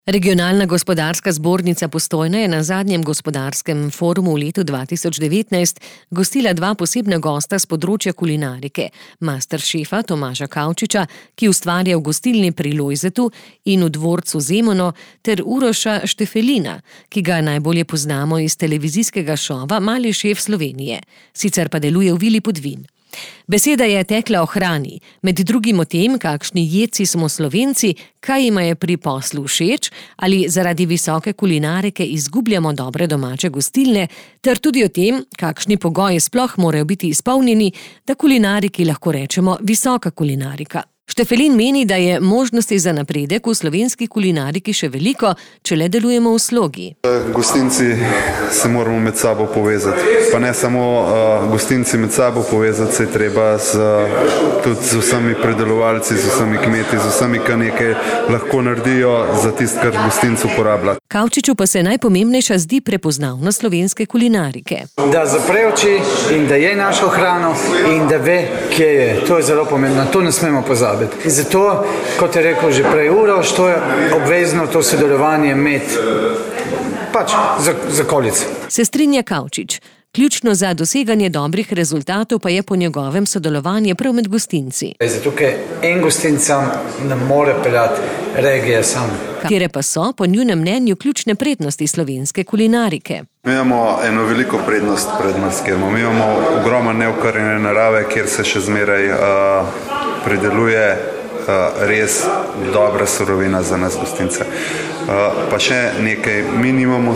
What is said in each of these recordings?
Regionalna gospodarska zbornica Postojna je na zadnjem gospodarskem forumu v letu 2019 gostila dva posebna gosta z področja kulinarike, masteršefa Tomaža Kavčiča, ki ustvarja v gostilni pri Lojzetu in v dvorcu Zemono, ter Uroša Štefelina, ki ga najbolje poznamo iz televizijskega šova Mali šef Slovenije, sicer pa deluje v Vili Podvin. Beseda je tekla o hrani, med drugim o tem, kakšni jedci smo Slovenci, kaj jima je pri poslu všeč, ali zaradi visoke kulinarike izgubljamo dobre domače gostilne, ter tudi o tem, kakšni pogoji sploh morajo biti izpolnjeni, da kulinariki lahko rečemo visoka kulinarika. Štefelin meni, da je možnosti za napredek v slovenski kulinariki še veliko, če le delujemo v slogi. Gostinci se moramo med sabo povezati, pa ne samo gostinci med sabo povezati, se je treba tudi z vsemi predelovalci, z vsemi kmeti, z vsemi, ki nekaj lahko naredijo za tisto, kar gostinc uporablja. Kavčiču pa se najpomembnejša zdi prepoznavnost slovenske kulinarike. Da zapre oči in da je našo hrano in da ve, kje je. To je zelo pomembno, to ne smemo pozabiti. In zato, kot je rekel že prej Uroš, to je obvezno to sodelovanje med zakolic. Se strinja Kavčič. Ključno za doseganje dobrih rezultatov pa je po njegovem sodelovanje prav med gostinci. Zato, ker en gostinc sam ne more peljati regije sam. Katere pa so, po njunem mnenju, ključne prednosti slovenske kulinarike? Mi imamo eno veliko prednost pred marsikerom. Mi imamo ogromno neokrnjene narave, kjer se še zmeraj prideluje res dobra surovina za nas gostince. Pa še nekaj, mi nimamo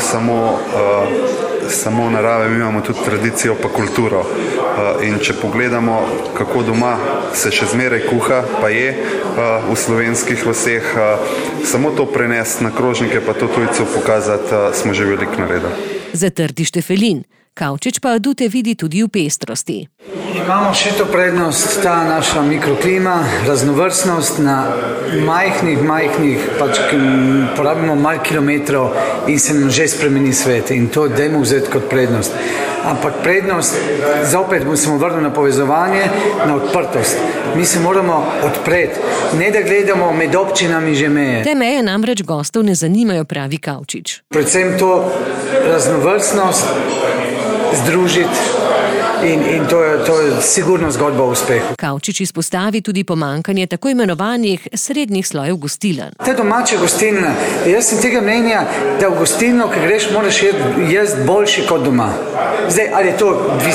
samo narave, mi imamo tudi tradicijo pa kulturo. In če pogledamo, kako doma se še zmeraj kuha, pa je v slovenskih vaseh, samo to prenesti na krožnike, pa to tujcev pokazati, smo že veliko naredili. Zatrdi Štefelin. Kavčič pa adute vidi tudi v pestrosti. Imamo še to prednost, ta naša mikroklima, raznovrstnost na majhnih, porabimo malo kilometrov in se nam že spremeni svet in to dajmo vzeti kot prednost. Ampak prednost, zopet smo vrnili na povezovanje, na odprtost. Mi se moramo odpreti, ne da gledamo med občinami že meje. Te meje namreč gostov ne zanimajo, pravi Kavčič. Predvsem to raznovrstnost združiti in to je sigurno zgodba o uspehu. Kavčič izpostavi tudi pomanjkanje tako imenovanih srednjih slojev gostiln. Te domače gostilne, jaz sem tega mnenja, da v gostilno, ki greš, moraš jesti boljši kot doma. Zdaj, ali je to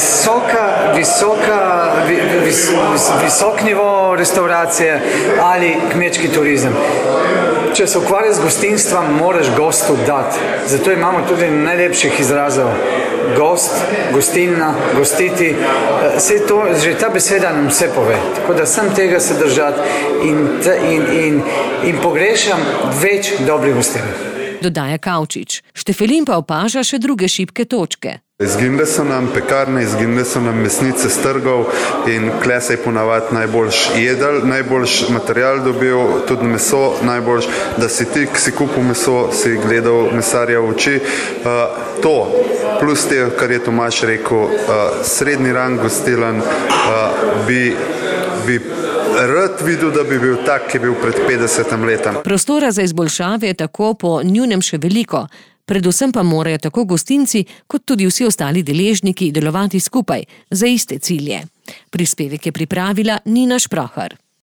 visok nivo restauracije ali kmečki turizem. Če se ukvarjaš z gostinstvom, moraš gostu dati. Zato imamo tudi najlepših izrazov. Gost, gostilna, gostiti. Že ta beseda nam vse pove. Tako da sem tega se držati in pogrešam več dobrih gostiln. Dodaja Kavčič. Štefelin pa opaža še druge šibke točke. Izginile so nam pekarne, izginile so nam mesnice s trgov in kle se je ponavadi najboljš jedel, najboljš material dobil, tudi meso najboljš, da si ti, ki si kupil meso, si gledal mesarja v oči. To, plus te, kar je Tomaž rekel, srednji rang gostilen, bi rad videl, da bi bil tak, ki je bil pred 50 letom. Prostora za izboljšave je tako po njunem še veliko. Predvsem pa morajo tako gostinci, kot tudi vsi ostali deležniki delovati skupaj za iste cilje. Prispevek je pripravila Nina Šprohar.